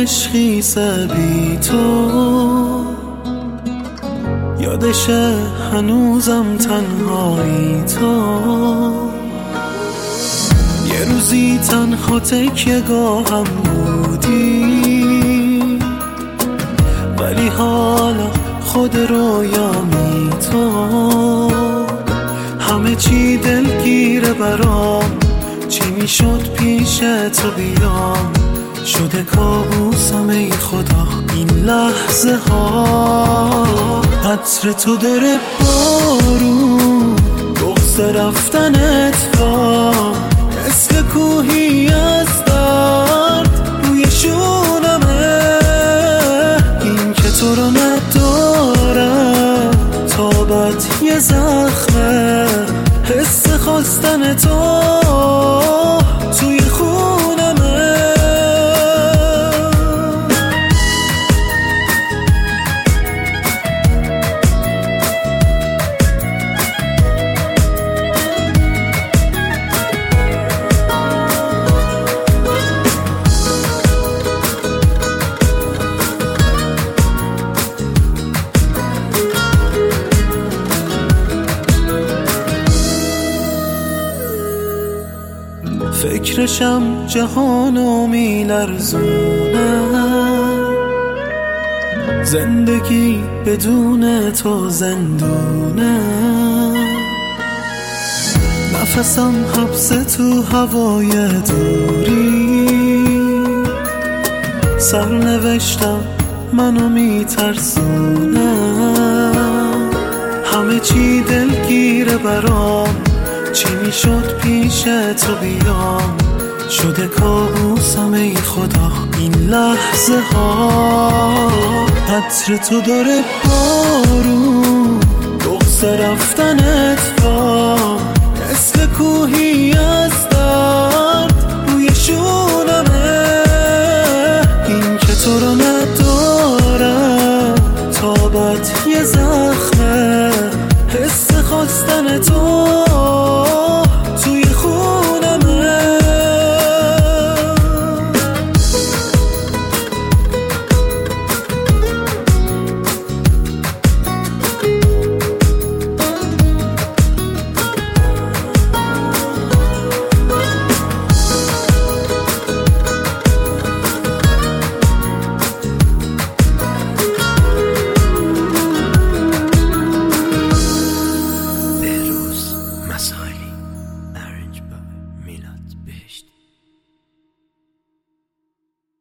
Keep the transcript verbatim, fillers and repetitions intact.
عشقی بی تو، یادشه هنوزم تنهایی تو. یه روزی تنها تکیه گاهم بودی، ولی حالا خود رویامی تو. همه چی دلگیره برام، چی میشد پیش تو بیام، شده کابوسم ای خدا این لحظه ها. عطر تو داره بارون، بغض رفتنت ها، مثل کوهی از درد روی شونمه. این که تو رو ندارم تابت یه زخمه، حس خواستن تو توی خونمه. فکرشم جهانو میلرزونه، زندگی بدون تو زندونه. نفسم حبس تو هوای دوری، سرنوشتم منو میترسونه. همه چی دلگیره برام، چی میشد پیش تو بیام، شده کابوسم ای خدا این لحظه ها. عطر تو داره بارون، بغض رفتنت ها، مثل کوهی از درد روی شونمه. این که تو رو